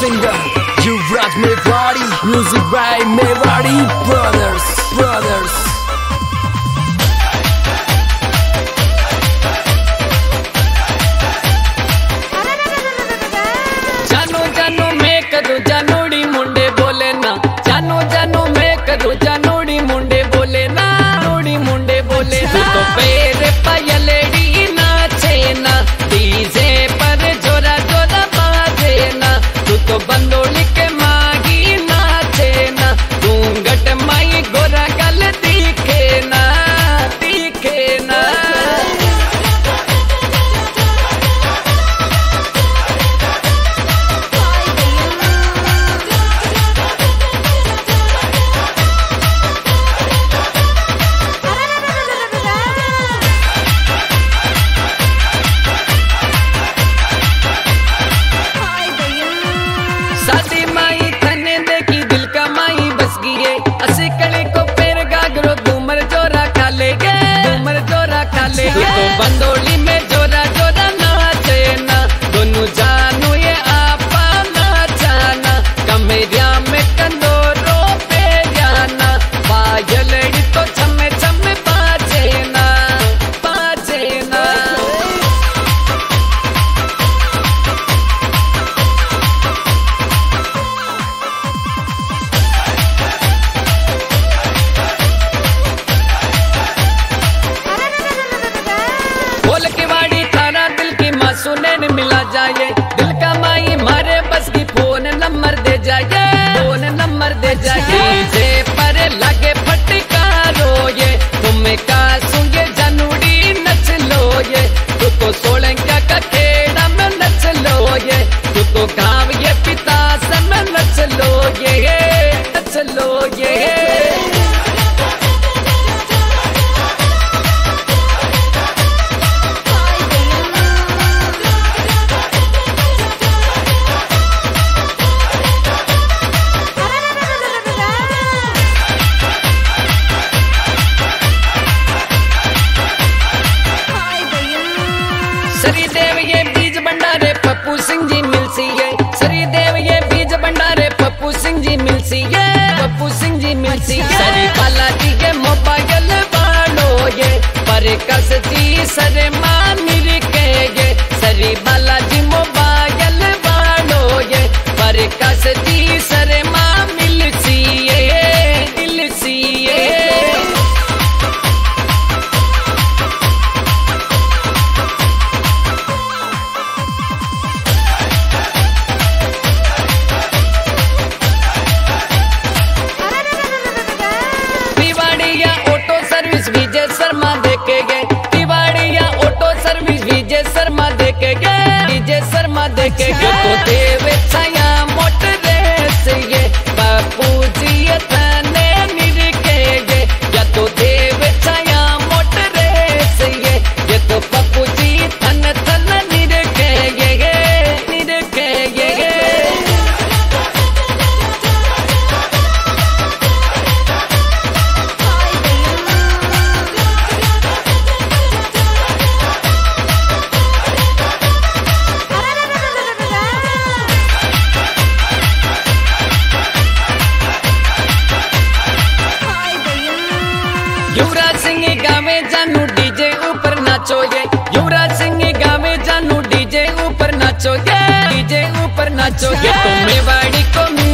singer Yuvraj Mewari, music by Mewari brothers. जानो जानो मैं करूँ जानोड़ी मुंडे बोले ना, जानो जानो मैं करूँ जानोड़ी मुंडे बोले ना, नोड़ी मुंडे बोले ना। तो पैर पायलेड़ी नाचे ना, डीजे पर जोरा जोरा बाजे ना, तू तो बंदोली के मागी नाचे ना, घूंघट माई गोरा गल दिखे ना, दिखे ना। सादी माई थने देखी दिल का माई बस गई, असी कली को पैर गागरो घूमर जोरा खा ले गे, घूमर जोरा खा ले गे। तो बंदोली में जोरा जोरा नाचे ना, दोनों जानू ये आपा नाचाना, कमेरिया में कंदोरो पे जाना, पायलड़ी तो छमे छमे बाजे ना, बाजे ना। बोल के वाड़ी थाना दिल की माँ सुने न मिला जाए, दिल का माई मारे बस की फोन नंबर दे जाए, फोन नंबर दे जाए। डीजे पर लगे फटकारो ये, तुम्हें का सुगे जनूड़ी नच लो ये, तू तो सोलंका का खेड़ा में नच लो ये, तू तो गाँव ये पिता सम नच लो ये, नच लो ये। सरीदेव ये बीज भंडारे पप्पू सिंह जी मिलसी है, सरीदेव ये बीज भंडारे पप्पू सिंह जी मिलसी है, पप्पू सिंह जी मिलसी है। सरी बालाजी के मोबाइल बालो ये, पर कस जी सरे मानिर के ये, सरी बालाजी मोबाइल बालो ये, पर कस जी सरे मां मिलसी है, मिलसी है। तिवाड़िया ऑटो सर्विस विजय शर्मा देखे गए, तिवाड़िया ऑटो सर्विस विजय शर्मा देखे गए, विजय शर्मा देखे गए। तो देव छाया मोटर रेस ये, बापू जी थाने निरखे गए, या तो देव छाया मोटर रेस ये तो पप्पू जी थन थन निरखे गए, निरखे गए। युवराज सिंह गावे जानू डीजे ऊपर नाचो ये, युवराज सिंह गावे जानू डीजे ऊपर नाचो ये, डीजे ऊपर नाचो ये। तो मेवाड़ी को